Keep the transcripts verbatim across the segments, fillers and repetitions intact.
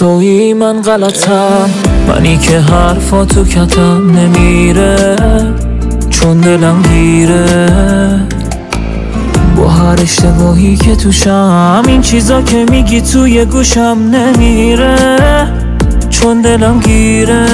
تویی من غلطم، منی که حرفاتو کتم نمیره چون دلم گیره با هر اشتباهی که توشم. این چیزا که میگی توی گوشم نمیره چون دلم گیره.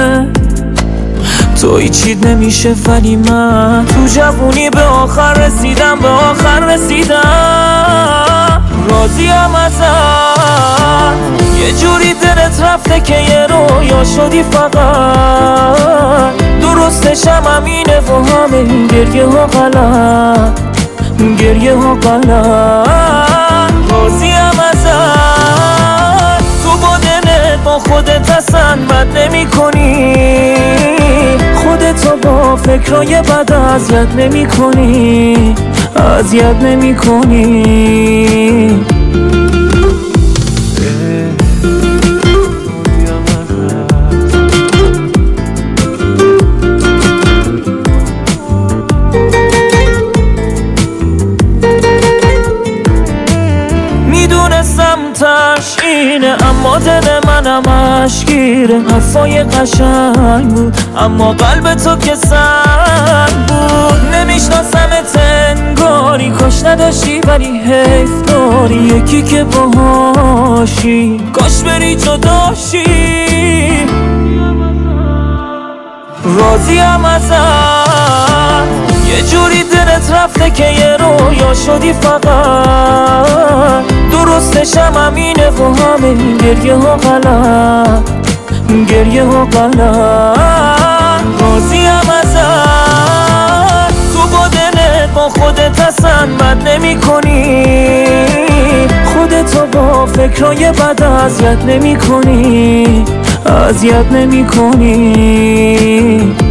توی چید نمیشه ولی من تو جوونی به آخر رسیدم، به آخر رسیدم. راضیم ازت یه جوری دلت رفته که یه رویا شدی فقط. درستشم همینه و همه این گریه ها غلط، گریه ها غلط. راضیم ازت تو با دلت با خودت اصلا بد نمی کنی، خودتو با فکرای بد اذیت نمی کنی، اذیت نمی کنی. میدونستم تش اینه اما دل منم اشگیره. حرفای قشنگ بود اما قلب تو که سنگ بود. نمیشناسمت انگاری، کاش نداشتی ولی حیف داری. یکی که باهاشی کاش بری جداشی. راضیم ازت یه جوری دلت رفته که یه رویا شدی فقط. درستشم همینه و همه این گریه ها غلط، گریه ها غلط. راضیم ازت تو با دلت با خودت اصلا بد نمی کنی، خودتو با فکرای بد اذیت نمی کنی، اذیت نمی کنی.